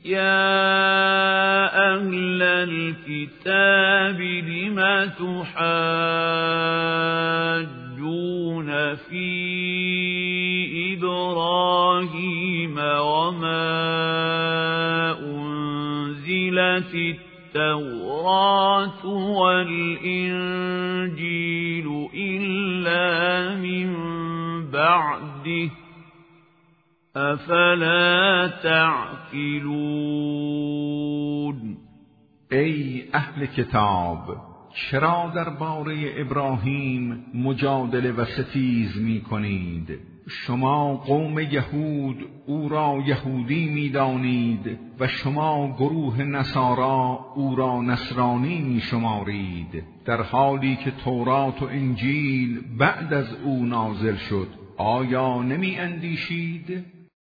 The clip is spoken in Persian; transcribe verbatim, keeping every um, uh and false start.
يا أهل الكتاب لم تحاجون في إبراهيم وما أنزلت التوراة والإنجيل إلا من بعده أفلا تعقلون. ای اهل کتاب، چرا درباره ابراهیم مجادله و ستیز می کنید؟ شما قوم یهود او را یهودی می دانید و شما گروه نصارا او را نصرانی می شمارید، در حالی که تورات و انجیل بعد از او نازل شد. آیا نمی اندیشید؟